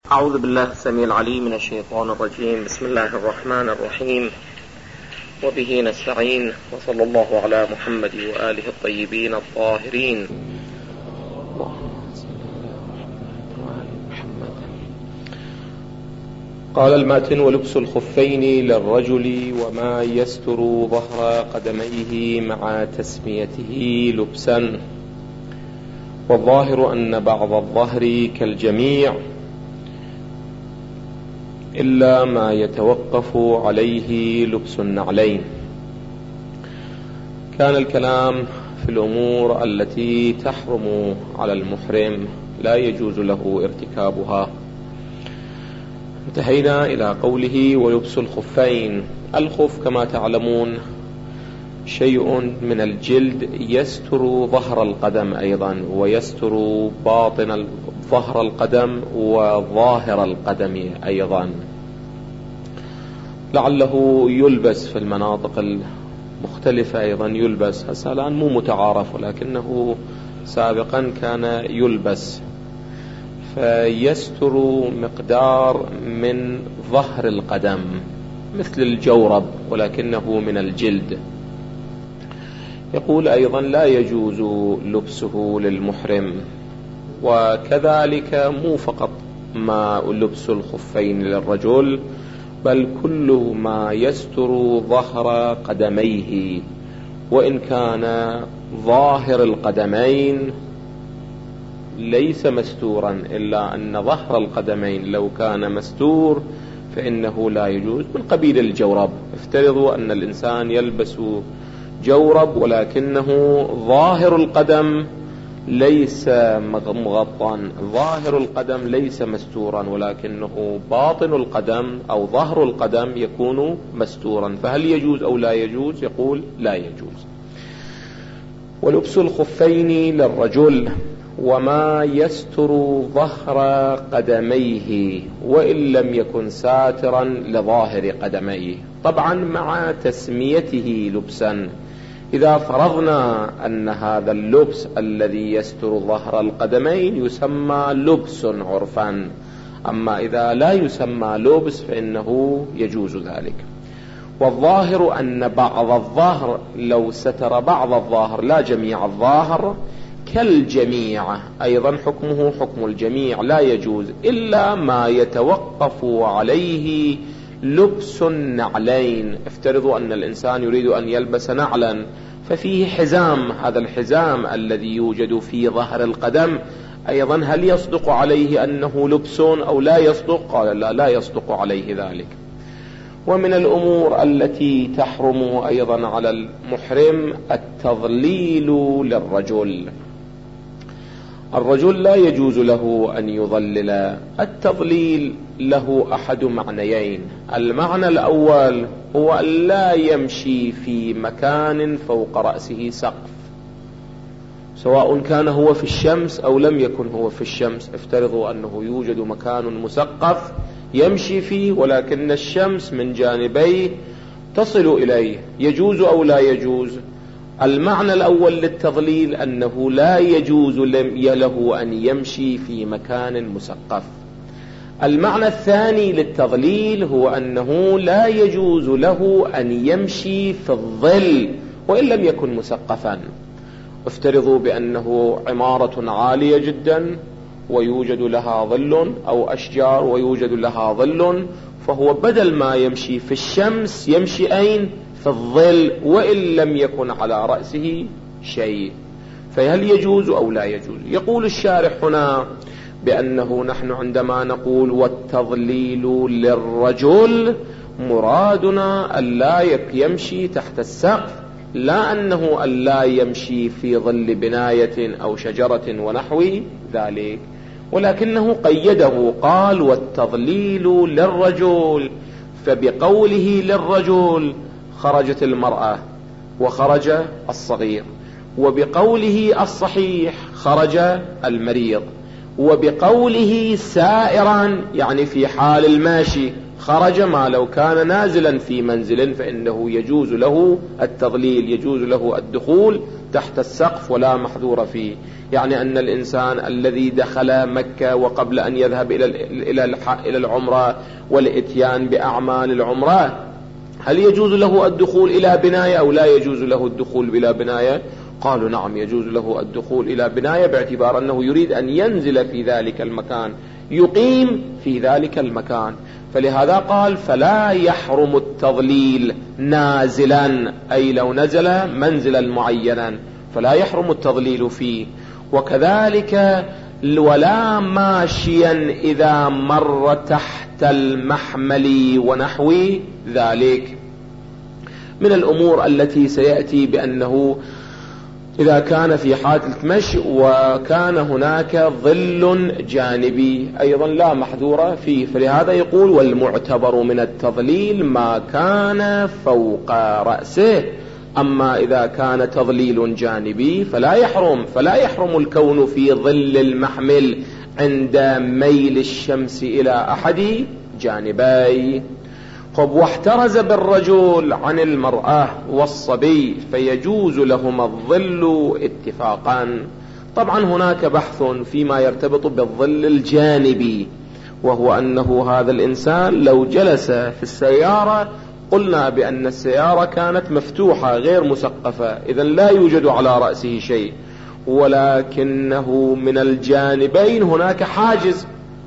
أعوذ بالله السميع العليم من الشيطان الرجيم. بسم الله الرحمن الرحيم، وبه نستعين، وصلى الله على محمد وآله الطيبين الطاهرين. قال الماتن: ولبس الخفين للرجل وما يستر ظهر قدميه مع تسميته لبسا، والظاهر أن بعض الظهر كالجميع إلا ما يتوقف عليه لبس النعلين. كان الكلام في الأمور التي تحرم على المحرم لا يجوز له ارتكابها. انتهينا إلى قوله: ولبس الخفين. الخف كما تعلمون شيء من الجلد يستر ظهر القدم أيضا، ويستر باطن ظهر القدم وظاهر القدم أيضا. لعله يلبس في المناطق المختلفة أيضا، يلبس هسه الآن مو متعارف، ولكنه سابقا كان يلبس، فيستر مقدار من ظهر القدم مثل الجورب، ولكنه من الجلد. يقول أيضا: لا يجوز لبسه للمحرم. وكذلك مو فقط ما لبس الخفين للرجل، بل كل ما يستر ظهر قدميه، وإن كان ظاهر القدمين ليس مستورا، إلا أن ظهر القدمين لو كان مستور فإنه لا يجوز، من قبيل الجورب. افترضوا أن الإنسان يلبس جورب ولكنه ظاهر القدم ليس مغطى، ظاهر القدم ليس مستورا، ولكنه باطن القدم أو ظهر القدم يكون مستورا، فهل يجوز أو لا يجوز؟ يقول: لا يجوز. ولبس الخفين للرجل وما يستر ظهر قدميه وإن لم يكن ساترا لظاهر قدميه، طبعا مع تسميته لبسا. إذا فرضنا أن هذا اللبس الذي يستر ظهر القدمين يسمى لبس عرفا، أما إذا لا يسمى لبس فإنه يجوز ذلك. والظاهر أن بعض الظهر لو ستر بعض الظاهر لا جميع الظاهر كالجميع، أيضا حكمه حكم الجميع، لا يجوز إلا ما يتوقف عليه لبس النعلين. افترضوا أن الإنسان يريد أن يلبس نعلا ففيه حزام، هذا الحزام الذي يوجد في ظهر القدم أيضا هل يصدق عليه أنه لبس أو لا يصدق؟ قال: لا يصدق عليه ذلك. ومن الأمور التي تحرم أيضا على المحرم التظليل للرجل. الرجل لا يجوز له أن يظلل. التظليل له أحد معنيين: المعنى الأول هو أن لا يمشي في مكان فوق رأسه سقف، سواء كان هو في الشمس أو لم يكن هو في الشمس. افترضوا أنه يوجد مكان مسقف يمشي فيه ولكن الشمس من جانبيه تصل إليه، يجوز أو لا يجوز؟ المعنى الأول للتظليل أنه لا يجوز له أن يمشي في مكان مسقف. المعنى الثاني للتظليل هو أنه لا يجوز له أن يمشي في الظل وإن لم يكن مسقفا. افترضوا بأنه عمارة عالية جدا ويوجد لها ظل، أو أشجار ويوجد لها ظل، فهو بدل ما يمشي في الشمس يمشي أين؟ في الظل، وإن لم يكن على رأسه شيء. فهل يجوز أو لا يجوز؟ يقول الشارح هنا بأنه نحن عندما نقول والتظليل للرجل مرادنا ألا يمشي تحت السقف، لا أنه ألا يمشي في ظل بناية أو شجرة ونحو ذلك، ولكنه قيده، قال: والتظليل للرجل. فبقوله للرجل خرجت المرأة وخرج الصغير، وبقوله الصحيح خرج المريض، وبقوله سائرا يعني في حال الماشي خرج ما لو كان نازلا في منزل فإنه يجوز له التضليل، يجوز له الدخول تحت السقف ولا محذور فيه. يعني أن الإنسان الذي دخل مكة وقبل أن يذهب إلى العمرة والإتيان بأعمال العمرة، هل يجوز له الدخول إلى بناية أو لا يجوز له الدخول إلى بناية؟ قالوا نعم يجوز له الدخول إلى بناية، باعتبار أنه يريد أن ينزل في ذلك المكان، يقيم في ذلك المكان. فلهذا قال فلا يحرم التضليل نازلا، أي لو نزل منزلا معينا فلا يحرم التضليل فيه. وكذلك ولا ماشيا إذا مر تحت المحمل ونحو ذلك. من الأمور التي سيأتي بأنه إذا كان في حالة مشي وكان هناك ظل جانبي أيضا لا محذور فيه، فلهذا يقول والمعتبر من التضليل ما كان فوق رأسه. أما إذا كان تضليل جانبي فلا يحرم الكون في ظل المحمل عند ميل الشمس إلى أحد جانبي. واحترز بالرجل عن المرأة والصبي فيجوز لهما الظل اتفاقا. طبعا هناك بحث فيما يرتبط بالظل الجانبي، وهو أنه هذا الإنسان لو جلس في السيارة، قلنا بأن السيارة كانت مفتوحة غير مسقفة، إذن لا يوجد على رأسه شيء، ولكنه من الجانبين هناك حاجز.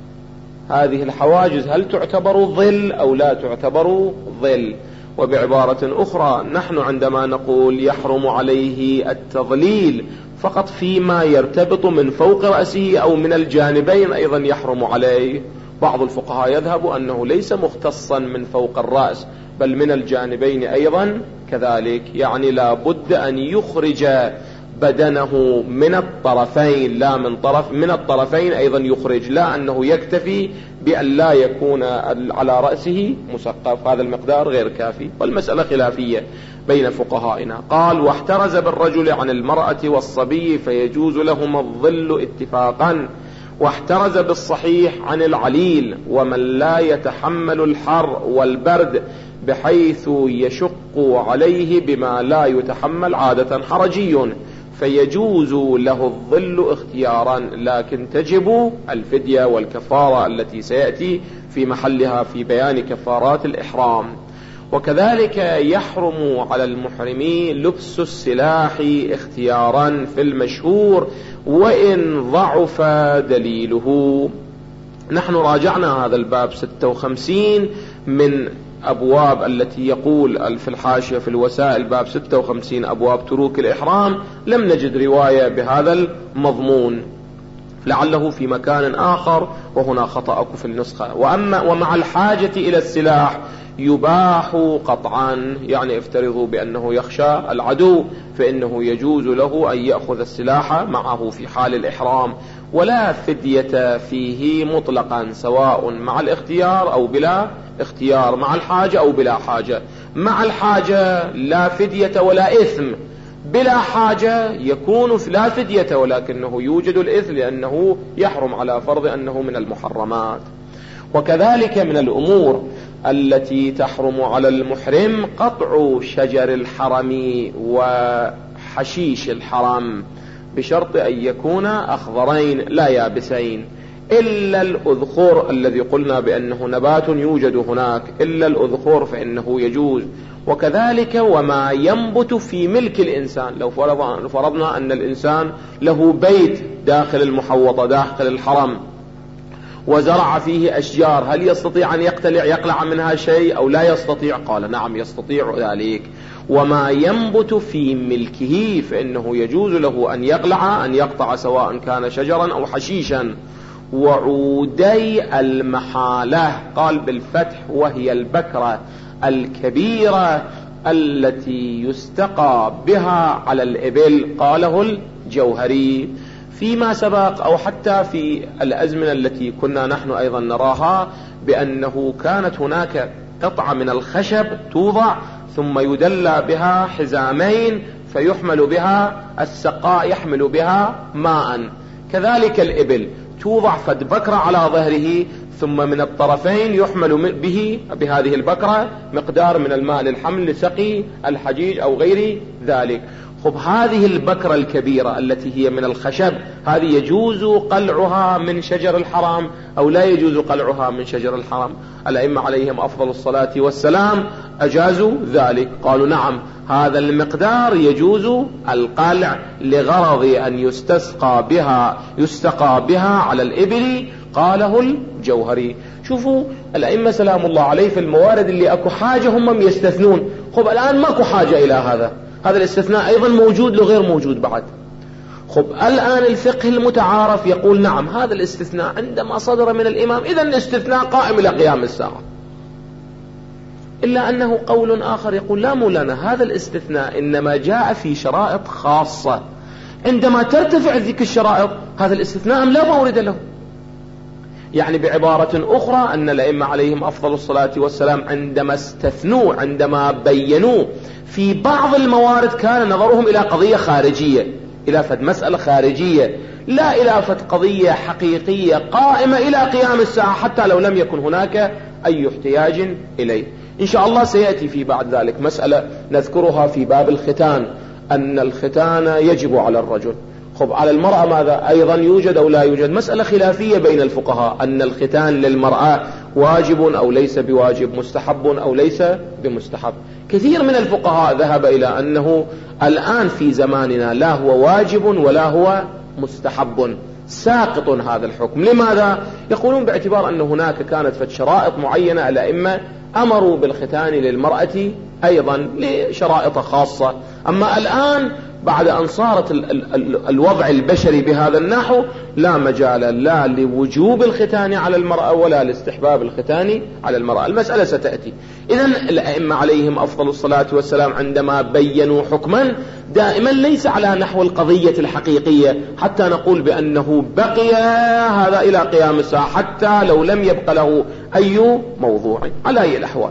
هذه الحواجز هل تعتبر ظل أو لا تعتبر ظل؟ وبعبارة أخرى نحن عندما نقول يحرم عليه التضليل فقط فيما يرتبط من فوق رأسه أو من الجانبين أيضا يحرم عليه. بعض الفقهاء يذهب أنه ليس مختصا من فوق الرأس بل من الجانبين أيضا كذلك، يعني لا بد أن يخرج بدنه من الطرفين، لا من طرف، من الطرفين أيضا يخرج، لا أنه يكتفي بأن لا يكون على رأسه مسقف، هذا المقدار غير كافي. والمسألة خلافية بين فقهائنا. قال واحترز بالرجل عن المرأة والصبي فيجوز لهما الظل اتفاقا. واحترز بالصحيح عن العليل ومن لا يتحمل الحر والبرد بحيث يشق عليه بما لا يتحمل عادة حرجي، فيجوز له الظل اختيارا، لكن تجب الفدية والكفارة التي سيأتي في محلها في بيان كفارات الإحرام. وكذلك يحرم على المحرم لبس السلاح اختيارا في المشهور وإن ضعف دليله. نحن راجعنا هذا الباب 56 من أبواب التي يقول في الحاشية في الوسائل، باب 56 أبواب تروك الإحرام، لم نجد رواية بهذا المضمون، لعله في مكان آخر وهنا خطأك في النسخة. ومع الحاجة إلى السلاح يباح قطعا، يعني افترضوا بأنه يخشى العدو فإنه يجوز له أن يأخذ السلاح معه في حال الإحرام، ولا فدية فيه مطلقا، سواء مع الاختيار أو بلا اختيار، مع الحاجة أو بلا حاجة. مع الحاجة لا فدية ولا إثم، بلا حاجة يكون لا فدية ولكنه يوجد الإثم لأنه يحرم على فرض أنه من المحرمات. وكذلك من الأمور التي تحرم على المحرم قطع شجر الحرم وحشيش الحرم، بشرط أن يكون أخضرين لا يابسين، إلا الأذخر الذي قلنا بأنه نبات يوجد هناك، إلا الأذخر فإنه يجوز. وكذلك وما ينبت في ملك الإنسان، لو فرضنا أن الإنسان له بيت داخل المحوطة داخل الحرم وزرع فيه أشجار، هل يستطيع أن يقلع منها شيء أو لا يستطيع؟ قال نعم يستطيع ذلك. وما ينبت في ملكه فإنه يجوز له أن يقطع سواء كان شجرا أو حشيشا. وعودي المحالة قال بالفتح، وهي البكرة الكبيرة التي يستقى بها على الإبل، قاله الجوهري. فيما سبق أو حتى في الأزمنة التي كنا نحن أيضا نراها بأنه كانت هناك قطعة من الخشب توضع ثم يدلى بها حزامين فيحمل بها السقاء، يحمل بها ماء. كذلك الإبل توضع فد بكرة على ظهره، ثم من الطرفين يحمل بهذه البكرة مقدار من الماء للحمل لسقي الحجيج أو غير ذلك. خب هذه البكرة الكبيرة التي هي من الخشب، هذه يجوز قلعها من شجر الحرام أو لا يجوز قلعها من شجر الحرام؟ الأئمة عليهم أفضل الصلاة والسلام أجازوا ذلك، قالوا نعم هذا المقدار يجوز القلع لغرض أن يستقى بها على الإبل، قاله الجوهري. شوفوا الأئمة سلام الله عليه في الموارد اللي أكو حاجة هم يستثنون. خب الآن ماكو حاجة إلى هذا الاستثناء أيضا موجود لو غير موجود بعد. خب الآن الفقه المتعارف يقول نعم هذا الاستثناء عندما صدر من الإمام إذن الاستثناء قائم إلى قيام الساعة. إلا أنه قول آخر يقول لا مولانا، هذا الاستثناء إنما جاء في شرائط خاصة، عندما ترتفع ذيك الشرائط هذا الاستثناء لا مورد له. يعني بعبارة أخرى أن الأئمة عليهم أفضل الصلاة والسلام عندما استثنوا، عندما بينوا في بعض الموارد كان نظرهم إلى قضية خارجية، إلى فد مسألة خارجية، لا إلى فد قضية حقيقية قائمة إلى قيام الساعة، حتى لو لم يكن هناك أي احتياج إليه. إن شاء الله سيأتي في بعد ذلك مسألة نذكرها في باب الختان، أن الختان يجب على الرجل. خب على المرأة ماذا أيضا يوجد أو لا يوجد؟ مسألة خلافية بين الفقهاء، أن الختان للمرأة واجب أو ليس بواجب، مستحب أو ليس بمستحب. كثير من الفقهاء ذهب إلى أنه الآن في زماننا لا هو واجب ولا هو مستحب، ساقط هذا الحكم. لماذا؟ يقولون باعتبار أن هناك كانت فد شرائط معينة، الأئمة أمروا بالختان للمرأة أيضا لشرائط خاصة. أما الآن بعد أن صارت الوضع البشري بهذا النحو لا مجال لا لوجوب الختان على المرأة ولا لاستحباب الختان على المرأة. المسألة ستأتي. إذن الأئمة عليهم أفضل الصلاة والسلام عندما بينوا حكما دائما ليس على نحو القضية الحقيقية حتى نقول بأنه بقي هذا إلى قيام الساعة، حتى لو لم يبق له أي موضوع على أي الأحوال.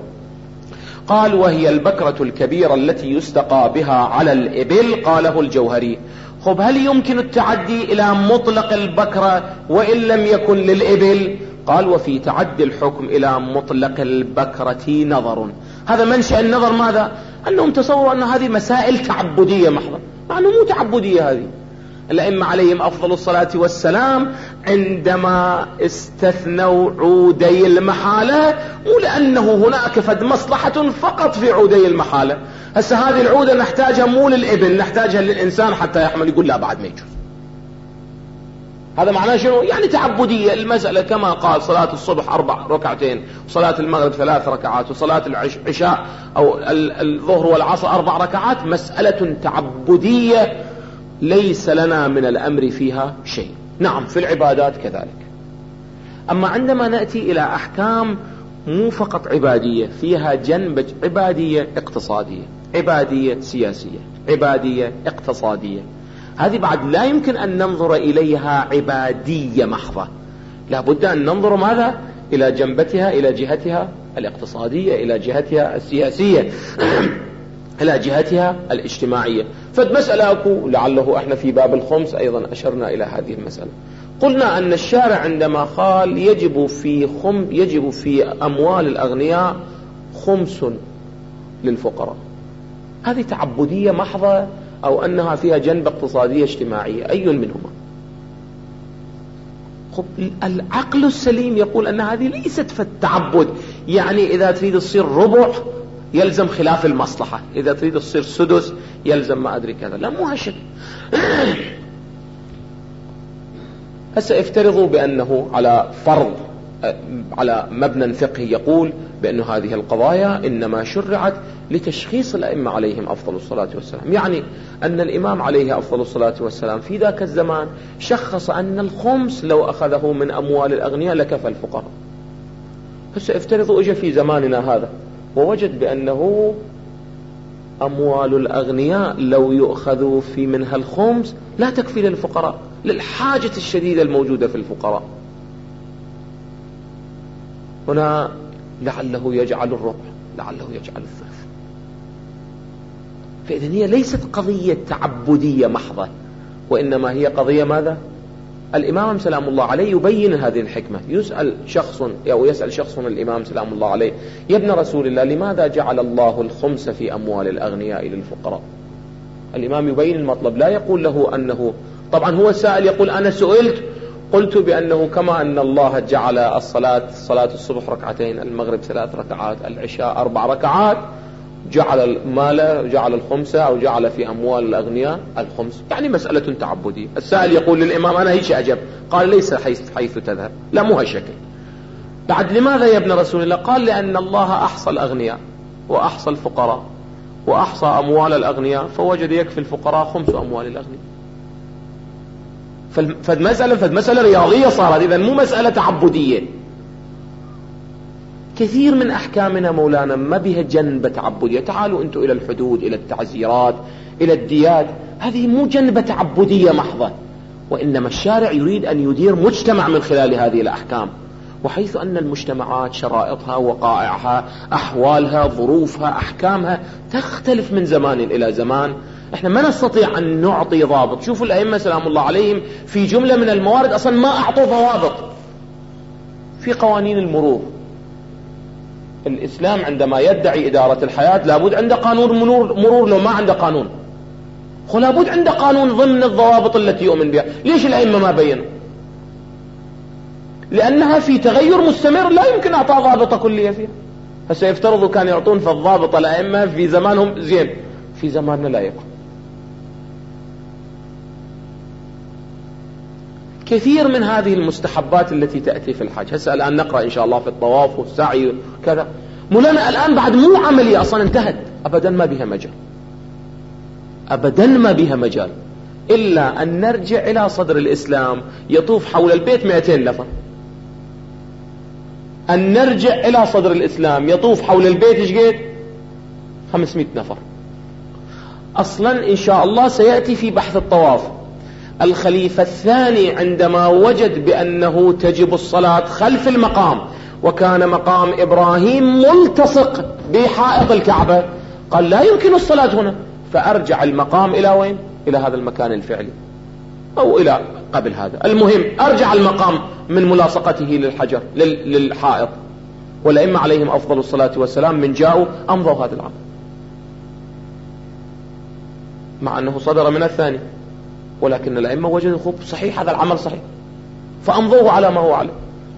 قال وهي البكرة الكبيرة التي يستقى بها على الإبل، قاله الجوهري. خب هل يمكن التعدي إلى مطلق البكرة وإن لم يكن للإبل؟ قال وفي تعدي الحكم إلى مطلق البكرة نظر. هذا منشأ النظر ماذا؟ أنهم تصوروا أن هذه مسائل تعبدية محضة، مع أنه مو تعبدية. هذه الأئمة عليهم أفضل الصلاة والسلام عندما استثنوا عودي المحالة مو لأنه هناك فد مصلحة فقط في عودي المحالة. هسه هذه العودة نحتاجها مو للإبل، نحتاجها للإنسان حتى يحمل، يقول لا بعد ما يجوز. هذا معناه شنو؟ يعني تعبدية المسألة، كما قال صلاة الصبح 4 ركعتين، وصلاة المغرب 3 ركعات، وصلاة العشاء أو الظهر والعصر 4 ركعات، مسألة تعبدية ليس لنا من الأمر فيها شيء. نعم في العبادات كذلك. أما عندما نأتي إلى أحكام مو فقط عبادية، فيها جنب عبادية اقتصادية، عبادية سياسية، عبادية اقتصادية، هذه بعد لا يمكن أن ننظر إليها عبادية محضة، لا بد أن ننظر ماذا؟ إلى جنبتها، إلى جهتها الاقتصادية، إلى جهتها السياسية، إلى جهتها الاجتماعية. فالمسألة أكو لعله احنا في باب الخمس أيضا أشرنا إلى هذه المسألة. قلنا أن الشارع عندما قال يجب في أموال الأغنياء 5 للفقراء، هذه تعبدية محضة أو أنها فيها جنب اقتصادية اجتماعية؟ أي منهما؟ العقل السليم يقول أن هذه ليست في التعبد، يعني إذا تريد تصير ربع يلزم خلاف المصلحة، إذا تريد تصير سدس يلزم ما أدري كذا، لا مو هالشكل. هسه افترضوا بأنه على فرض، على مبنى فقهي يقول بأن هذه القضايا إنما شرعت لتشخيص الأئمة عليهم أفضل الصلاة والسلام، يعني أن الإمام عليه أفضل الصلاة والسلام في ذاك الزمان شخص أن الخمس لو أخذه من أموال الأغنياء لكفى الفقراء. هسه افترضوا إجا في زماننا هذا ووجد بأنه أموال الأغنياء لو يؤخذوا في منها الخمس لا تكفي للفقراء، للحاجة الشديدة الموجودة في الفقراء. هنا لعله يجعل الربع، لعله يجعل الثلث. فإذن هي ليست قضية تعبدية محضة، وإنما هي قضية ماذا؟ الإمام سلام الله عليه يبين هذه الحكمة. يسأل شخص الإمام سلام الله عليه: يا ابن رسول الله، لماذا جعل الله الخمس في أموال الأغنياء للفقراء؟ الإمام يبين المطلب، لا يقول له أنه، طبعا هو السائل يقول: أنا سئلت قلت بأنه كما أن الله جعل صلاة الصبح ركعتين، المغرب 3 ركعات، العشاء 4 ركعات، جعل المال، جعل الخمسة أو جعل في أموال الأغنياء الخمس، يعني مسألة تعبدية. السائل يقول للإمام: أنا هيش أجب. قال: ليس حيث تذهب، لا مو هالشكل. بعد: لماذا يا ابن رسول الله؟ قال: لأن الله أحصى الأغنياء وأحصى الفقراء وأحصى أموال الأغنياء، فوجد يكفي الفقراء 5 أموال الأغنياء. فالمسألة رياضية صارت، إذن مو مسألة تعبدية. كثير من أحكامنا مولانا ما بها جنبة تعبدية. تعالوا أنتم إلى الحدود، إلى التعزيرات، إلى الديات، هذه مو جنبة تعبدية محضة، وإنما الشارع يريد أن يدير مجتمع من خلال هذه الأحكام. وحيث أن المجتمعات شرائطها، وقائعها، أحوالها، ظروفها، أحكامها تختلف من زمان إلى زمان، احنا ما نستطيع أن نعطي ضابط. شوفوا الأئمة سلام الله عليهم في جملة من الموارد أصلا ما أعطوا ضوابط. في قوانين المرور، الإسلام عندما يدعي إدارة الحياة لابد عنده قانون مرور، لو ما عنده قانون لابد عنده قانون ضمن الضوابط التي يؤمن بها. ليش الأئمة ما بينوا؟ لأنها في تغير مستمر، لا يمكن أعطاء ضابطة كلية فيها. هسه يفترضوا كان يعطون في الضابطة الأئمة في زمانهم زين، في زماننا لا يكون. كثير من هذه المستحبات التي تأتي في الحج، هسه الآن نقرأ إن شاء الله في الطواف والسعي كذا، مولانا الآن بعد مو عملية أصلا انتهت، أبدا ما بها مجال، أبدا ما بها مجال إلا أن نرجع إلى صدر الإسلام. يطوف حول البيت 200 نفر. أن نرجع إلى صدر الإسلام يطوف حول البيت إيش قد 500 نفر. أصلا إن شاء الله سيأتي في بحث الطواف. الخليفة الثاني عندما وجد بأنه تجب الصلاة خلف المقام، وكان مقام إبراهيم ملتصق بحائط الكعبة، قال: لا يمكن الصلاة هنا، فأرجع المقام إلى وين؟ إلى هذا المكان الفعلي، أو إلى قبل هذا، المهم أرجع المقام من ملاصقته للحجر للحائط. والأئمة عليهم أفضل الصلاة والسلام من جاءوا أمضوا هذا العمل، مع أنه صدر من الثاني، ولكن الأئمة وجدوا صحيح هذا العمل صحيح، فأمضوه على ما هو عليه.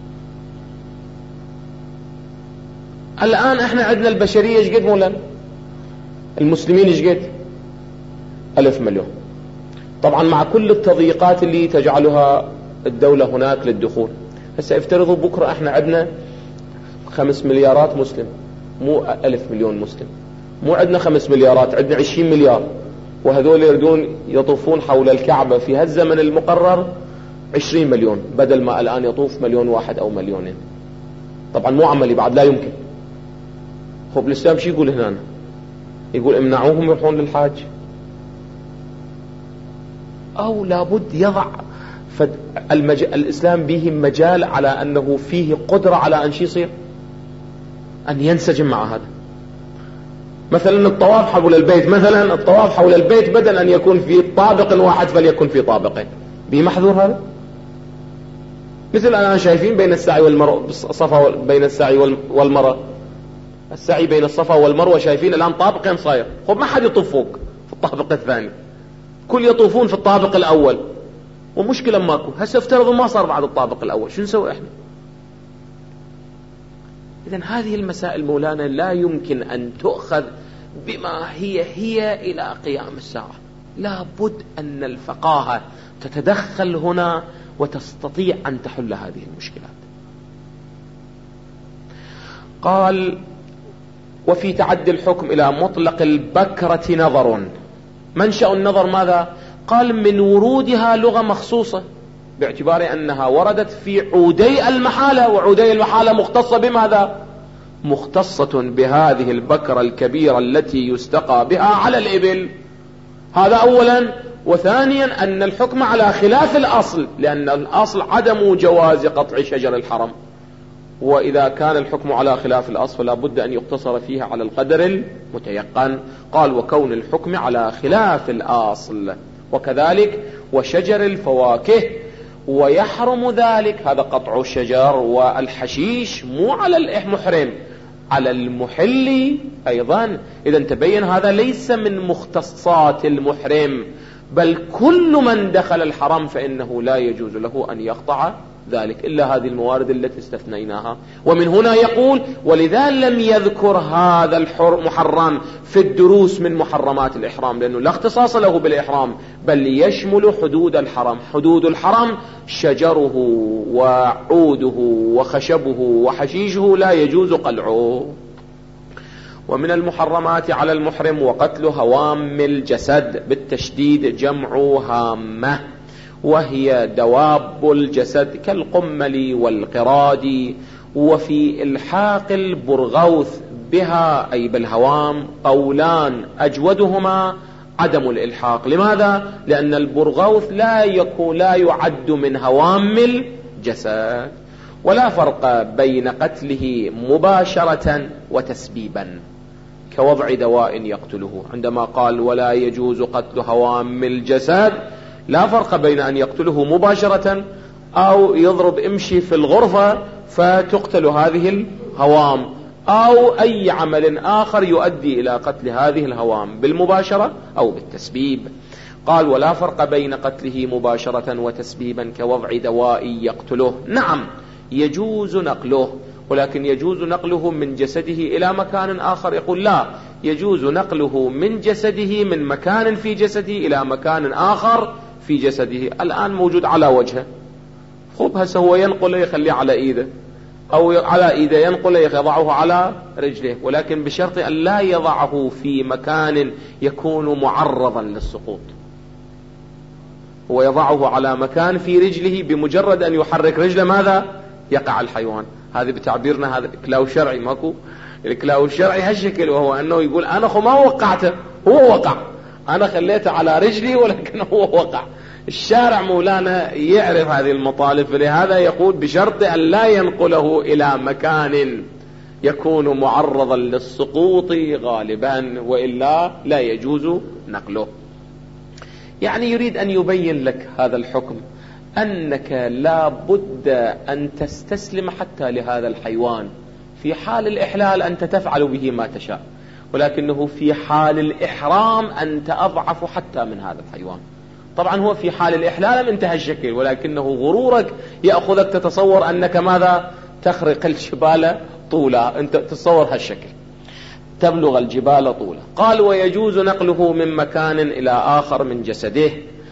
الآن احنا عندنا البشرية ايش قد مولانا؟ المسلمين ايش قد؟ 1000 مليون. طبعا مع كل التضييقات اللي تجعلها الدولة هناك للدخول. هسه افترضوا بكرة احنا عندنا 5 مليارات مسلم، مو 1000 مليون مسلم، مو عندنا 5 مليارات، عندنا 20 مليار، وهذول يردون يطوفون حول الكعبة في هالزمن المقرر 20 مليون، بدل ما الآن يطوف 1,000,000 أو 2,000,000. طبعا مو عملي بعد، لا يمكن. خب الإسلام شو يقول هنا؟ يقول امنعوهم يروحون للحاج، أو لابد يضع الإسلام به مجال على أنه فيه قدرة على أن شي يصير، أن ينسجم مع هذا. مثلا الطواف حول البيت، مثلا الطواف حول البيت بدل أن يكون في طابق واحد فليكن في طابقين، بمحذور هذا. مثل الآن شايفين بين السعي والمروة، الصفا بين السعي والمروة، السعي بين الصفا والمروة شايفين الآن طابقين صاير. خب ما حد يطوف فوق في الطابق الثاني، كل يطوفون في الطابق الأول، ومشكلة ماكو. هسه افترضوا ما صار بعد الطابق الأول، شو نسوي احنا؟ إذن هذه المسائل مولانا لا يمكن أن تؤخذ بما هي إلى قيام الساعة. لا بد أن الفقاهة تتدخل هنا وتستطيع أن تحل هذه المشكلات. قال: وفي تعدي الحكم إلى مطلق البكرة نظر. منشأ النظر ماذا؟ قال: من ورودها لغة مخصوصة، باعتبار أنها وردت في عودي المحالة، وعودي المحالة مختصة بماذا؟ مختصة بهذه البكرة الكبيرة التي يستقى بها على الإبل. هذا أولا. وثانيا أن الحكم على خلاف الأصل، لأن الأصل عدم جواز قطع شجر الحرم، وإذا كان الحكم على خلاف الأصل فلا بد أن يقتصر فيها على القدر المتيقن. قال: وكون الحكم على خلاف الأصل، وكذلك وشجر الفواكه ويحرم ذلك، هذا قطع الشجر والحشيش مو على المحرم، على المحل أيضا. إذا تبين هذا ليس من مختصات المحرم، بل كل من دخل الحرم فإنه لا يجوز له أن يقطع ذلك إلا هذه الموارد التي استثنيناها. ومن هنا يقول: ولذا لم يذكر هذا المحرم في الدروس من محرمات الإحرام، لأنه لا اختصاص له بالإحرام، بل يشمل حدود الحرم. حدود الحرم شجره وعوده وخشبه وحشيشه لا يجوز قلعه. ومن المحرمات على المحرم وقتل هوام الجسد، بالتشديد جمع هامة، وهي دواب الجسد كالقمل والقراد. وفي إلحاق البرغوث بها أي بالهوام قولان، أجودهما عدم الإلحاق. لماذا؟ لأن البرغوث لا يعد من هوام الجسد. ولا فرق بين قتله مباشرة وتسبيبا كوضع دواء يقتله. عندما قال ولا يجوز قتل هوام الجسد، لا فرق بين أن يقتله مباشرة أو يضرب امشي في الغرفة فتقتل هذه الهوام، أو أي عمل آخر يؤدي إلى قتل هذه الهوام بالمباشرة أو بالتسبيب. قال ولا فرق بين قتله مباشرة وتسبيبا كوضع دواء يقتله. نعم يجوز نقله، ولكن يجوز نقله من جسده إلى مكان آخر. يقول لا، يجوز نقله من جسده، من مكان في جسده إلى مكان آخر في جسده. الآن موجود على وجهه، خب هسه هو ينقله يخليه على إيده، أو على إيده ينقله يضعه على رجله، ولكن بشرط أن لا يضعه في مكان يكون معرضا للسقوط. هو يضعه على مكان في رجله، بمجرد أن يحرك رجله ماذا؟ يقع الحيوان. هذا بتعبيرنا هذا إكلاو شرعي، ماكو الإكلاو الشرعي هالشكل، وهو أنه يقول أنا ما وقعته، هو وقع، أنا خليته على رجلي ولكن هو وقع. الشارع مولانا يعرف هذه المطالب، فلهذا يقول بشرط أن لا ينقله إلى مكان يكون معرضا للسقوط غالبا، وإلا لا يجوز نقله. يعني يريد أن يبين لك هذا الحكم أنك لا بد أن تستسلم حتى لهذا الحيوان. في حال الإحلال أنت تفعل به ما تشاء، ولكنه في حال الإحرام أنت أضعف حتى من هذا الحيوان. طبعا هو في حال الإحلال انتهى الشكل، ولكنه غرورك يأخذك تتصور أنك ماذا؟ تخرق الجبال طولا، أنت تتصور هالشكل، تبلغ الجبال طولا. قال ويجوز نقله من مكان إلى آخر من جسده.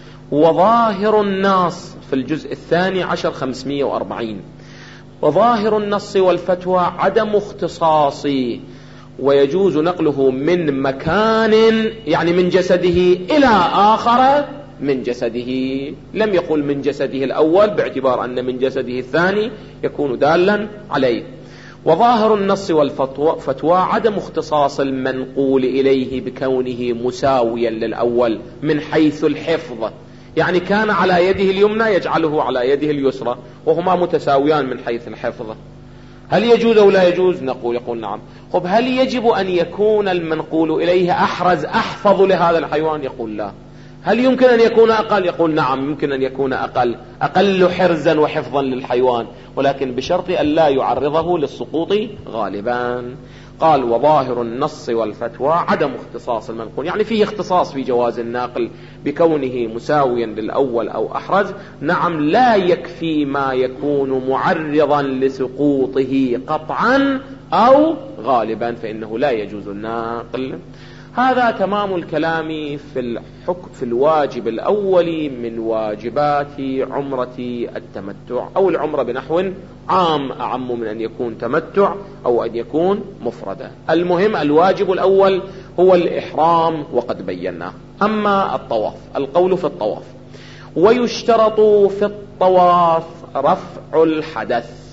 وظاهر النص في الجزء 12 540، وظاهر النص والفتوى عدم اختصاصه، ويجوز نقله من مكان يعني من جسده إلى آخر من جسده. لم يقل من جسده الأول، باعتبار أن من جسده الثاني يكون دالا عليه. وظاهر النص والفتوى عدم اختصاص المنقول إليه بكونه مساويا للأول من حيث الحفظ، يعني كان على يده اليمنى يجعله على يده اليسرى، وهما متساويان من حيث الحفظ. هل يجوز أو لا يجوز؟ يقول نعم. طب هل يجب أن يكون المنقول إليه أحرز أحفظ لهذا الحيوان؟ يقول لا. هل يمكن أن يكون أقل؟ يقول نعم يمكن أن يكون أقل حرزا وحفظا للحيوان، ولكن بشرط أن لا يعرضه للسقوط غالبا. قال وظاهر النص والفتوى عدم اختصاص المنقول، يعني فيه اختصاص في جواز الناقل بكونه مساويا للأول أو أحرز. نعم لا يكفي ما يكون معرضا لسقوطه قطعا أو غالبا، فإنه لا يجوز الناقل. هذا تمام الكلام في الواجب الأول من واجبات عمرة التمتع، أو العمرة بنحو عام، أعم من أن يكون تمتع أو أن يكون مفردا. المهم الواجب الأول هو الإحرام وقد بيناه. أما الطواف، القول في الطواف: ويشترط في الطواف رفع الحدث.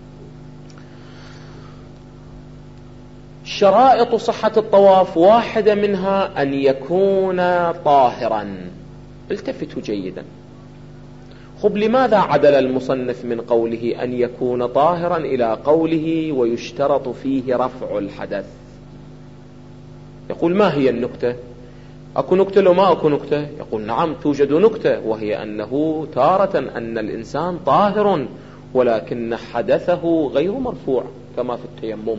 شرائط صحة الطواف واحدة منها أن يكون طاهرا. التفتوا جيدا. خب لماذا عدل المصنف من قوله أن يكون طاهرا إلى قوله ويشترط فيه رفع الحدث؟ يقول ما هي النكتة؟ أكو نكتة لو ما أكو نكتة؟ يقول نعم توجد نكتة، وهي أنه تارة أن الإنسان طاهر ولكن حدثه غير مرفوع كما في التيمم.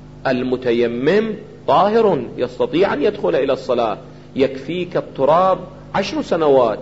المتيمم طاهر يستطيع أن يدخل إلى الصلاة، يكفيك التراب 10 سنوات،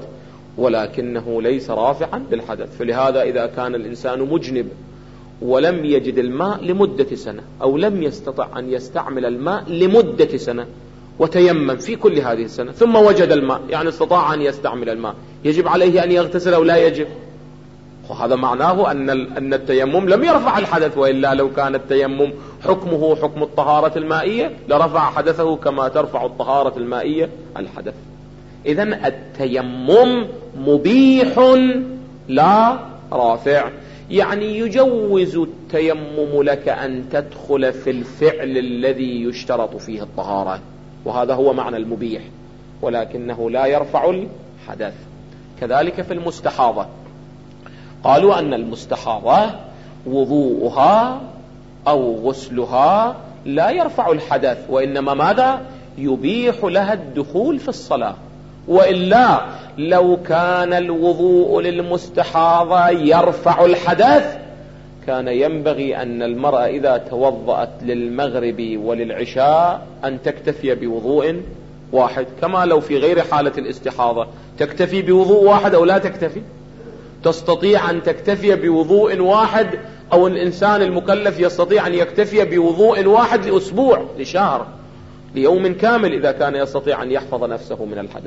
ولكنه ليس رافعا للحدث. فلهذا إذا كان الإنسان مجنب ولم يجد الماء لمدة سنة، أو لم يستطع أن يستعمل الماء لمدة سنة، وتيمم في كل هذه السنة ثم وجد الماء، يعني استطاع أن يستعمل الماء، يجب عليه أن يغتسل أو لا يجب؟ وهذا معناه أن التيمم لم يرفع الحدث، وإلا لو كان التيمم حكمه حكم الطهارة المائية لرفع حدثه كما ترفع الطهارة المائية الحدث. إذن التيمم مبيح لا رافع، يعني يجوز التيمم لك أن تدخل في الفعل الذي يشترط فيه الطهارة، وهذا هو معنى المبيح، ولكنه لا يرفع الحدث. كذلك في المستحاضة، قالوا أن المستحاضة وضوءها أو غسلها لا يرفع الحدث، وإنما ماذا؟ يبيح لها الدخول في الصلاة. وإلا لو كان الوضوء للمستحاضة يرفع الحدث كان ينبغي أن المرأة إذا توضأت للمغرب وللعشاء أن تكتفي بوضوء واحد، كما لو في غير حالة الاستحاضة تكتفي بوضوء واحد أو لا تكتفي. تستطيع أن تكتفي بوضوء واحد، أو الإنسان المكلف يستطيع أن يكتفي بوضوء واحد لأسبوع، لشهر، ليوم كامل إذا كان يستطيع أن يحفظ نفسه من الحدث.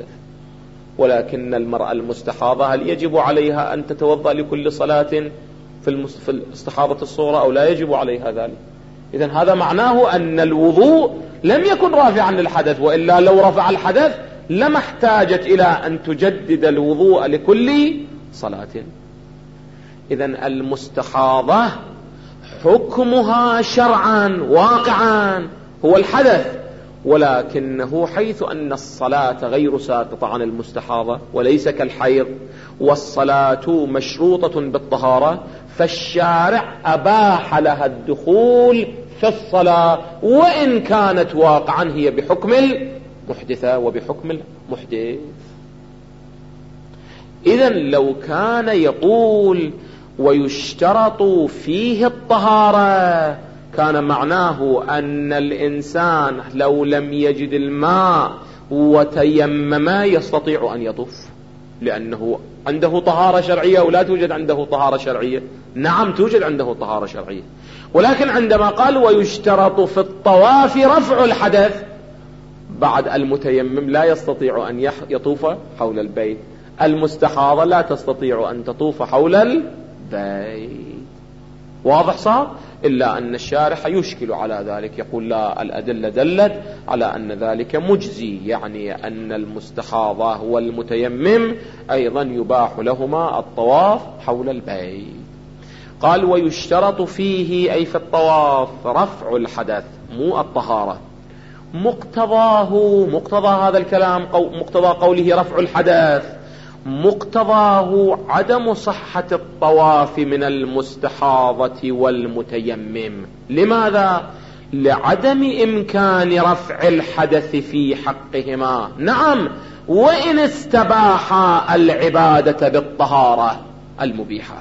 ولكن المرأة المستحاضة هل يجب عليها أن تتوضأ لكل صلاة في الاستحاضة الصغرى أو لا يجب عليها ذلك؟ إذن هذا معناه أن الوضوء لم يكن رافعا للحدث، وإلا لو رفع الحدث لما احتاجت إلى أن تجدد الوضوء لكل صلاة. إذن المستحاضة حكمها شرعا واقعا هو الحدث، ولكنه حيث أن الصلاة غير ساقطة عن المستحاضة وليس كالحيض، والصلاة مشروطة بالطهارة، فالشارع أباح لها الدخول في الصلاة وإن كانت واقعا هي بحكم المحدثة وبحكم المحدث. إذن لو كان يقول ويشترط فيه الطهارة كان معناه أن الإنسان لو لم يجد الماء وتيمم يستطيع أن يطوف، لأنه عنده طهارة شرعية ولا توجد عنده طهارة شرعية؟ نعم توجد عنده طهارة شرعية، ولكن عندما قال ويشترط في الطواف رفع الحدث، بعد المتيمم لا يستطيع أن يطوف حول البيت، المستحاضة لا تستطيع أن تطوف حول البيت. واضح صار؟ إلا أن الشارح يشكل على ذلك، يقول لا، الأدلة دلت على أن ذلك مجزي، يعني أن المستحاضة والمتيمم أيضا يباح لهما الطواف حول البيت. قال ويشترط فيه أي في الطواف رفع الحدث مو الطهارة. مقتضى هذا الكلام، مقتضى قوله رفع الحدث، مقتضاه عدم صحة الطواف من المستحاضة والمتيمم. لماذا؟ لعدم إمكان رفع الحدث في حقهما، نعم، وإن استباحا العبادة بالطهارة المبيحة.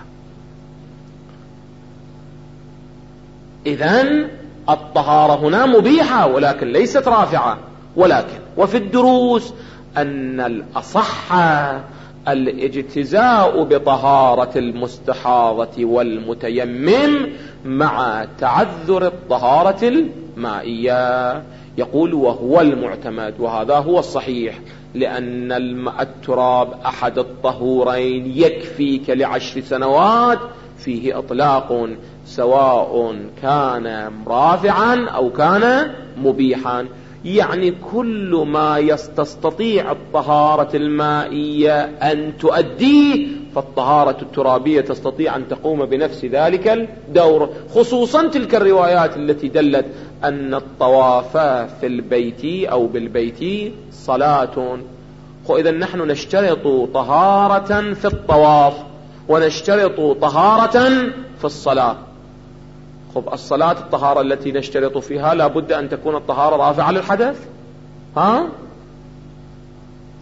إذن الطهارة هنا مبيحة ولكن ليست رافعة. ولكن وفي الدروس أن الأصح الاجتزاء بطهارة المستحاضة والمتيمم مع تعذر الطهارة المائية. يقول وهو المعتمد، وهذا هو الصحيح، لأن التراب أحد الطهورين يكفيك ل10 سنوات، فيه إطلاق سواء كان رافعا أو كان مبيحا، يعني كل ما تستطيع الطهارة المائية أن تؤديه فالطهارة الترابية تستطيع أن تقوم بنفس ذلك الدور، خصوصا تلك الروايات التي دلت أن الطواف في البيت أو بالبيت صلاة. إذا نحن نشترط طهارة في الطواف ونشترط طهارة في الصلاة. الصلاة الطهارة التي نشترط فيها لا بد أن تكون الطهارة رافعة للحدث،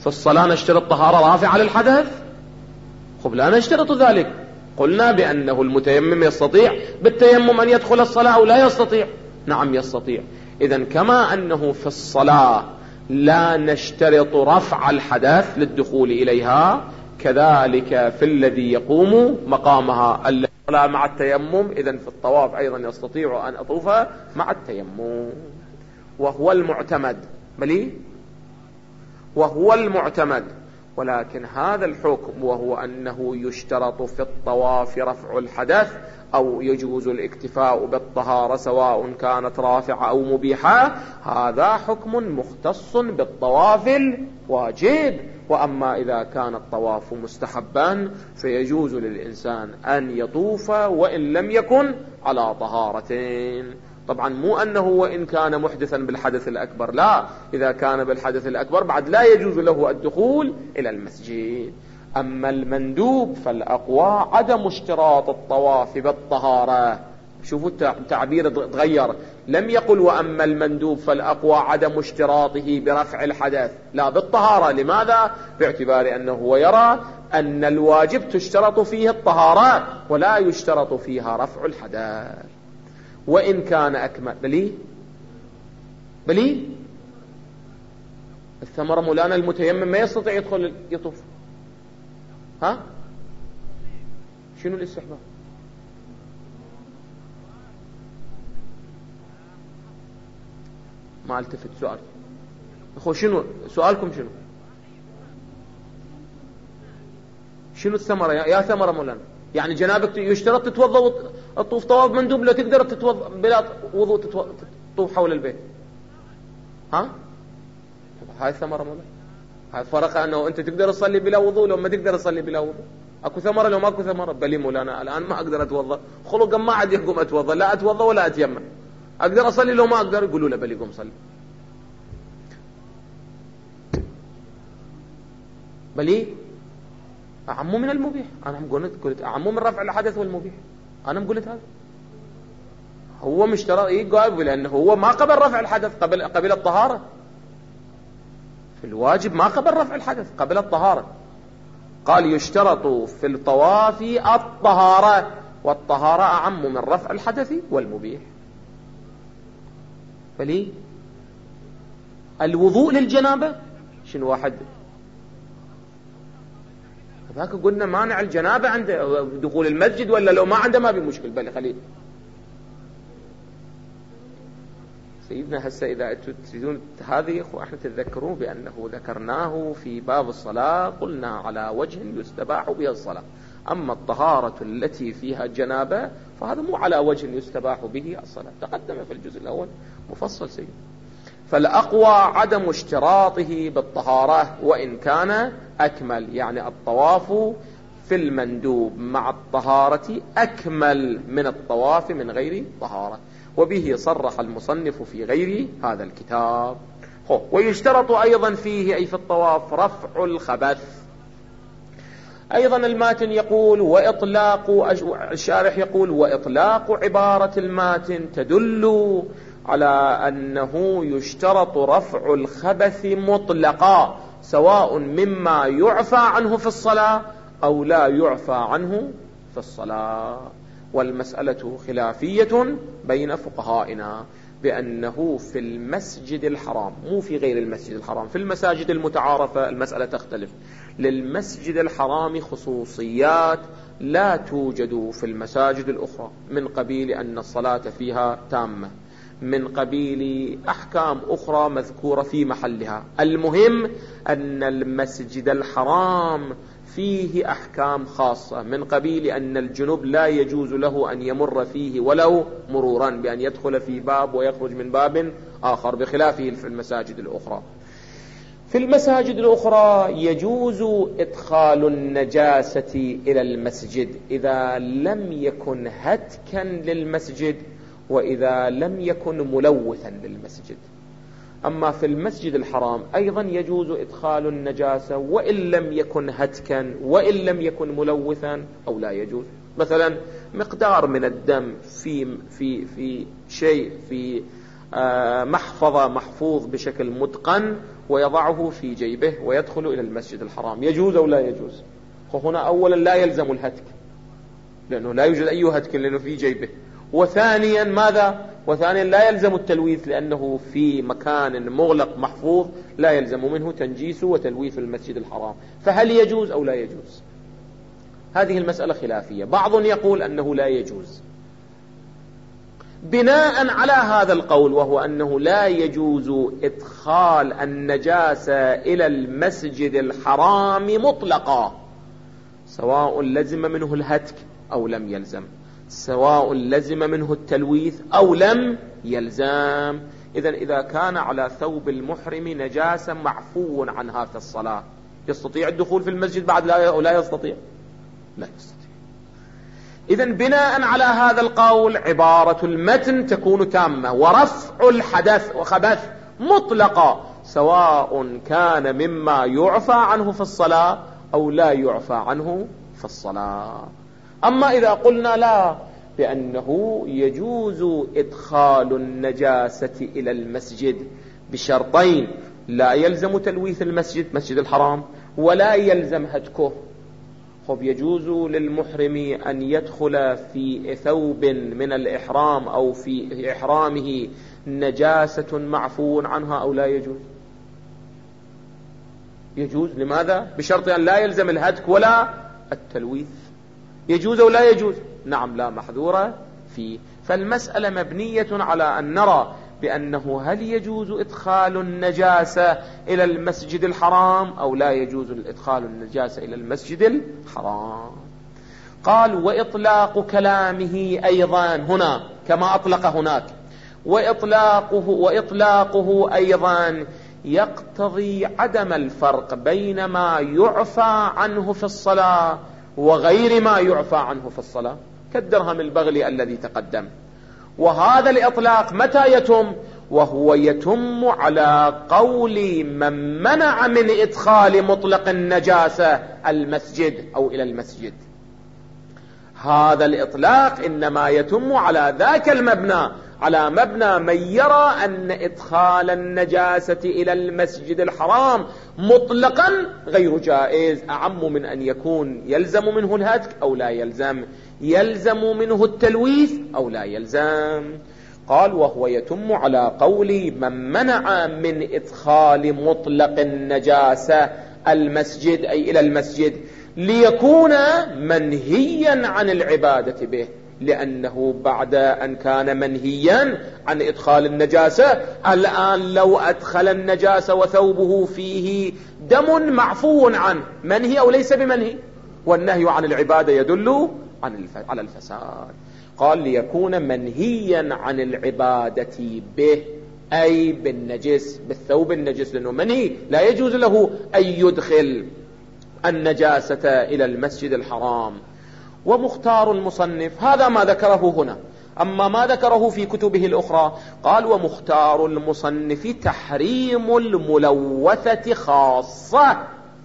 في الصلاة نشترط طهارة رافعة للحدث؟ خب لا نشترط ذلك. قلنا بأنه المتيمم يستطيع بالتيمم أن يدخل الصلاة أو لا يستطيع؟ نعم يستطيع. إذن كما أنه في الصلاة لا نشترط رفع الحدث للدخول إليها، كذلك في الذي يقوم مقامها الصلاة مع التيمم، إذن في الطواف أيضا يستطيع أن أطوف مع التيمم، وهو المعتمد. بلي وهو المعتمد. ولكن هذا الحكم وهو أنه يشترط في الطواف رفع الحدث أو يجوز الاكتفاء بالطهارة سواء كانت رافعة أو مبيحة، هذا حكم مختص بالطواف الواجب. وأما إذا كان الطواف مستحبا فيجوز للإنسان أن يطوف وإن لم يكن على طهارتين. طبعا مو أنه وإن كان محدثا بالحدث الأكبر، لا، إذا كان بالحدث الأكبر بعد لا يجوز له الدخول إلى المسجد. أما المندوب فالأقوى عدم اشتراط الطواف بالطهارة. شوفوا التعبير تغير، لم يقل وأما المندوب فالأقوى عدم اشتراطه برفع الحدث، لا، بالطهارة. لماذا؟ باعتبار أنه هو يرى أن الواجب تشترط فيه الطهارة ولا يشترط فيها رفع الحدث وإن كان أكمل. بلي الثمرة مولانا المتيمم ما يستطيع يدخل يطوف. ها شنو الاستحباب؟ ما التفت سؤال اخو، شنو سؤالكم؟ شنو الثمرة يا ثمرة مولانا؟ يعني جنابك يشترط تتوضا وتطوف طواف مندوب، لا تقدر تتوضا بلا وضوء تطوف حول البيت؟ ها هاي ثمرة مولانا. هاي فرق انه انت تقدر تصلي بلا وضوء لو ما تقدر تصلي بلا وضوء. اكو ثمرة لو ماكو ثمرة؟ بلي مولانا الان ما اقدر اتوضا، خلقا ما عاد يقوم اتوضا، لا اتوضا ولا اتيمم، اقدر اصلي لو ما اقدر؟ يقولوا له بلي قوم صلي. بلي أعمو من المبيح. أنا قلت أعمو من رفع الحدث والمبيح. أنا قلت هذا هو مشترط يقابل، لأنه هو ما قبل رفع الحدث، قبل الطهارة. في الواجب ما قبل رفع الحدث، قبل الطهارة. قال يشترط في الطواف الطهارة، والطهارة أعم من رفع الحدث والمبيح. فلي الوضوء للجنابة شنو واحد ذاك قلنا مانع الجنابة عند دخول المسجد، ولا لو ما عنده ما في مشكل. بل خليه سيدنا هسه إذا تريدون هذه إخوة احنا تتذكرون بأنه ذكرناه في باب الصلاة، قلنا على وجه يستباح بها الصلاة. أما الطهارة التي فيها جنابة فهذا مو على وجه يستباح به الصلاة، تقدم في الجزء الأول مفصل سيد. فالأقوى عدم اشتراطه بالطهارة وإن كان أكمل، يعني الطواف في المندوب مع الطهارة أكمل من الطواف من غير طهارة، وبه صرح المصنف في غير هذا الكتاب. ويشترط أيضا فيه أي في الطواف رفع الخبث. أيضا الماتن يقول وإطلاق، الشارح يقول وإطلاق عبارة الماتن تدل على أنه يشترط رفع الخبث مطلقا، سواء مما يعفى عنه في الصلاة أو لا يعفى عنه في الصلاة. والمسألة خلافية بين فقهائنا بأنه في المسجد الحرام، مو في غير المسجد الحرام، في المساجد المتعارفة المسألة تختلف. للمسجد الحرام خصوصيات لا توجد في المساجد الأخرى، من قبيل أن الصلاة فيها تامة، من قبيل أحكام أخرى مذكورة في محلها. المهم أن المسجد الحرام فيه أحكام خاصة، من قبيل أن الجنوب لا يجوز له أن يمر فيه ولو مرورا، بأن يدخل في باب ويخرج من باب آخر، بخلافه في المساجد الأخرى. في المساجد الأخرى يجوز إدخال النجاسة إلى المسجد إذا لم يكن هتكا للمسجد وإذا لم يكن ملوثا للمسجد. أما في المسجد الحرام أيضا يجوز إدخال النجاسة وإن لم يكن هتكا وإن لم يكن ملوثا أو لا يجوز. مثلا مقدار من الدم في شيء في محفظة محفوظ بشكل متقن ويضعه في جيبه ويدخل إلى المسجد الحرام، يجوز أو لا يجوز؟ هنا أولا لا يلزم الهتك، لأنه لا يوجد أي هتك لأنه في جيبه. وثانيا ماذا؟ وثانيا لا يلزم التلويث، لأنه في مكان مغلق محفوظ لا يلزم منه تنجيس وتلويث المسجد الحرام. فهل يجوز أو لا يجوز؟ هذه المسألة خلافية. بعض يقول أنه لا يجوز بناء على هذا القول، وهو أنه لا يجوز إدخال النجاسة إلى المسجد الحرام مطلقا، سواء لزم منه الهتك أو لم يلزم، سواء لزم منه التلويث أو لم يلزم. إذا كان على ثوب المحرم نجاسة معفو عنها في الصلاة، يستطيع الدخول في المسجد بعد لا يستطيع؟ لا يستطيع. إذن بناء على هذا القول عبارة المتن تكون تامة، ورفع الحدث وخبث مطلقة، سواء كان مما يعفى عنه في الصلاة أو لا يعفى عنه في الصلاة. أما إذا قلنا لا، بأنه يجوز إدخال النجاسة إلى المسجد بشرطين: لا يلزم تلويث المسجد مسجد الحرام، ولا يلزم هتكه. يجوز للمحرم أن يدخل في ثوب من الإحرام أو في إحرامه نجاسة معفو عنها أو لا يجوز؟ يجوز. لماذا؟ بشرط أن لا يلزم الهتك ولا التلويث. يجوز أو لا يجوز؟ نعم، لا محذورة فيه. فالمسألة مبنية على أن نرى بأنه هل يجوز إدخال النجاسة إلى المسجد الحرام أو لا يجوز إدخال النجاسة إلى المسجد الحرام. قال: وإطلاق كلامه أيضا هنا كما أطلق هناك، وإطلاقه أيضا يقتضي عدم الفرق بين ما يعفى عنه في الصلاة وغير ما يعفى عنه في الصلاة، كالدرهم البغلي الذي تقدم. وهذا الإطلاق متى يتم؟ وهو يتم على قول من منع من إدخال مطلق النجاسة المسجد أو إلى المسجد. هذا الإطلاق إنما يتم على ذاك المبنى، على مبنى من يرى أن إدخال النجاسة إلى المسجد الحرام مطلقا غير جائز، أعم من أن يكون يلزم منه الهتك أو لا يلزم، يلزم منه التلويث أو لا يلزم. قال: وهو يتم على قول من منع من إدخال مطلق النجاسة المسجد أي إلى المسجد، ليكون منهيا عن العبادة به، لأنه بعد أن كان منهيا عن إدخال النجاسة، الآن لو أدخل النجاسة وثوبه فيه دم معفو عنه، منهي أو ليس بمنهي؟ والنهي عن العبادة يدل على الفساد. قال: ليكون منهيا عن العبادة به، أي بالنجس، بالثوب النجس، لأنه منهي لا يجوز له أن يدخل النجاسة إلى المسجد الحرام. ومختار المصنف هذا ما ذكره هنا. أما ما ذكره في كتبه الأخرى قال: ومختار المصنف تحريم الملوثة خاصة.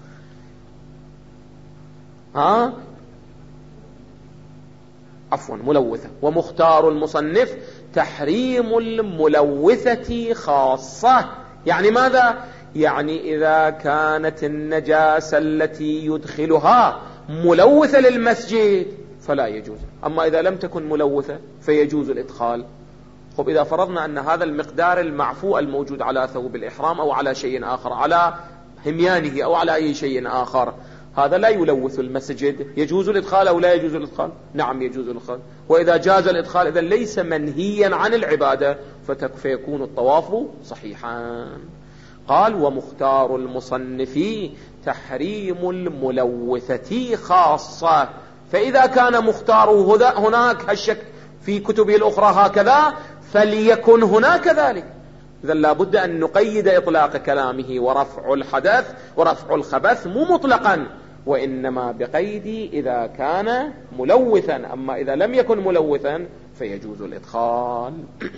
ملوثة. ومختار المصنف تحريم الملوثة خاصة. يعني ماذا؟ يعني إذا كانت النجاسة التي يدخلها ملوثة للمسجد فلا يجوز، أما إذا لم تكن ملوثة فيجوز الإدخال. إذا فرضنا أن هذا المقدار المعفو الموجود على ثوب الإحرام أو على شيء آخر، على هميانه أو على أي شيء آخر، هذا لا يلوث المسجد، يجوز الإدخال أو لا يجوز الإدخال؟ نعم يجوز الإدخال. وإذا جاز الإدخال إذن ليس منهيا عن العبادة، فيكون الطواف صحيحا. قال: ومختار المصنف تحريم الملوثة خاصة. فإذا كان مختاره هناك الشك في كتبه الأخرى هكذا، فليكن هناك كذلك. إذن لابد أن نقيد إطلاق كلامه ورفع الحدث ورفع الخبث مو مطلقا، وإنما بقيد إذا كان ملوثا، أما إذا لم يكن ملوثا فيجوز الإدخال.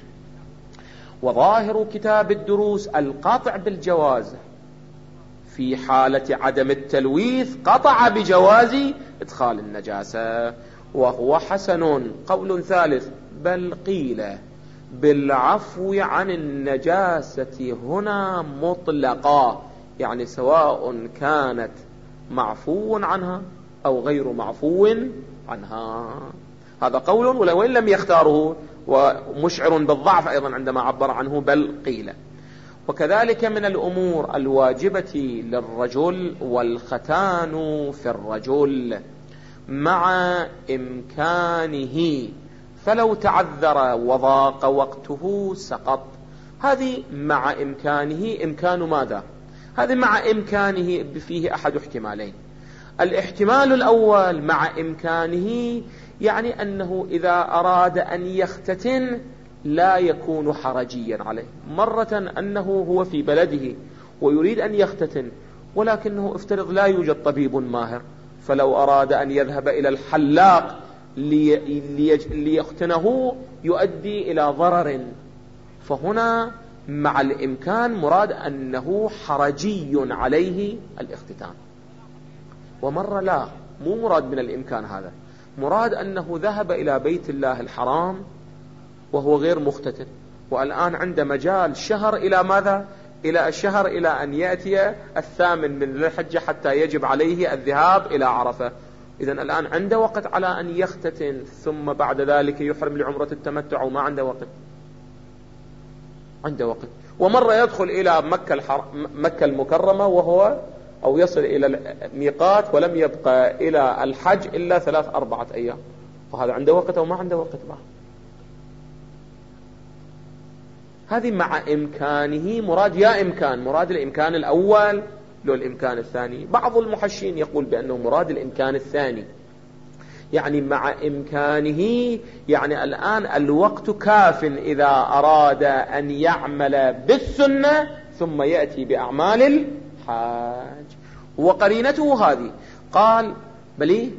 وظاهر كتاب الدروس القطع بالجواز في حالة عدم التلويث، قطع بجواز إدخال النجاسة، وهو حسن. قول ثالث: بل قيل بالعفو عن النجاسة هنا مطلقا، يعني سواء كانت معفو عنها أو غير معفو عنها. هذا قول وإن لم يختاره، ومشعر بالضعف أيضا عندما عبر عنه، بل قيل. وكذلك من الأمور الواجبة للرجل والختان في الرجل مع إمكانه، فلو تعذر وضاق وقته سقط. هذه مع إمكانه، إمكان ماذا؟ هذه مع إمكانه فيه أحد احتمالين. الاحتمال الأول مع إمكانه يعني أنه إذا أراد أن يختتن لا يكون حرجيا عليه. مرة أنه هو في بلده ويريد أن يختتن، ولكنه افترض لا يوجد طبيب ماهر، فلو أراد أن يذهب إلى الحلاق ليختنه يؤدي إلى ضرر، فهنا مع الإمكان مراد أنه حرجي عليه الاختتان. ومرة لا، مو مراد من الإمكان هذا، مراد أنه ذهب إلى بيت الله الحرام وهو غير مختتن، والآن عنده مجال شهر إلى ماذا؟ إلى الشهر، إلى أن يأتي 8 من ذي الحجة حتى يجب عليه الذهاب إلى عرفة. إذن الآن عنده وقت على أن يختتن، ثم بعد ذلك يحرم لعمرة التمتع، وما عنده وقت. عنده وقت. ومرة يدخل إلى مكة المكرمة وهو أو يصل إلى الميقات ولم يبقى إلى الحج إلا 3-4 أيام، فهذا عنده وقت أو ما عنده وقت معه. هذه مع إمكانه مراد، يا إمكان مراد الإمكان الأول لو الإمكان الثاني. بعض المحشين يقول بأنه مراد الإمكان الثاني، يعني مع إمكانه يعني الآن الوقت كاف إذا أراد أن يعمل بالسنة ثم يأتي بأعمال الحاج. وقرينته هذه قال بلي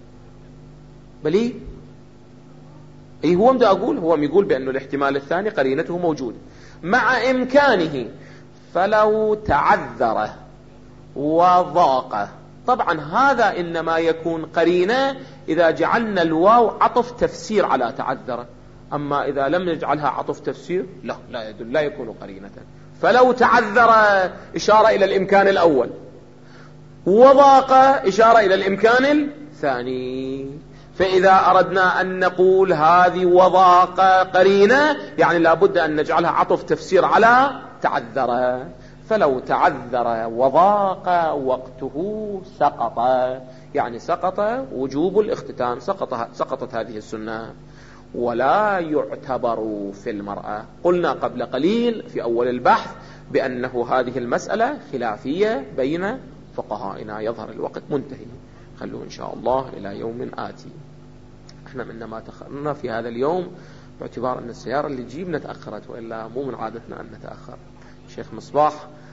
هو مدى أقول، هو يقول بأنه الاحتمال الثاني قرينته موجود مع إمكانه، فلو تعذر وضاق. طبعا هذا إنما يكون قرينة إذا جعلنا الواو عطف تفسير على تعذر، أما إذا لم نجعلها عطف تفسير لا يدل، لا يكون قرينة. فلو تعذر إشارة إلى الإمكان الأول، وضاق إشارة إلى الإمكان الثاني. فإذا أردنا أن نقول هذه وضاق قرينة يعني لابد أن نجعلها عطف تفسير على تعذر. فلو تعذر وضاق وقته سقط، يعني سقط وجوب الاختتان، سقطت هذه السنة. ولا يعتبر في المرأة. قلنا قبل قليل في أول البحث بأنه هذه المسألة خلافية بين فقهائنا. يظهر الوقت منتهي، خلوا إن شاء الله إلى يوم آتي. احنا منما تأخرنا في هذا اليوم باعتبار أن السيارة اللي جيبنا تأخرت، وإلا مو من عادتنا أن نتأخر. شيخ مصباح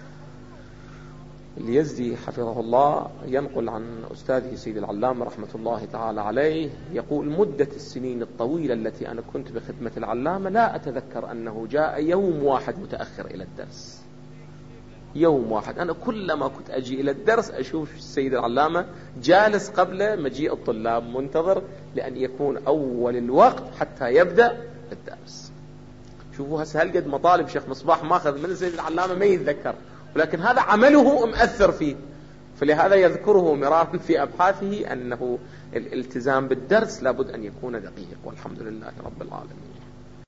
اليزدي حفظه الله ينقل عن أستاذه سيد العلامة رحمة الله تعالى عليه، يقول مدة السنين الطويلة التي أنا كنت بخدمة العلامة لا أتذكر أنه جاء يوم واحد متأخر إلى الدرس. يوم واحد. أنا كلما كنت أجي إلى الدرس أشوف السيد العلامة جالس قبل مجيء الطلاب منتظر لأن يكون أول الوقت حتى يبدأ الدرس. شوفوا هسه هل قد مطالب شيخ مصباح ماخذ من السيد العلامة ما يتذكر، ولكن هذا عمله مؤثر فيه، فلهذا يذكره مرارا في أبحاثه أنه الالتزام بالدرس لابد أن يكون دقيق. والحمد لله رب العالمين.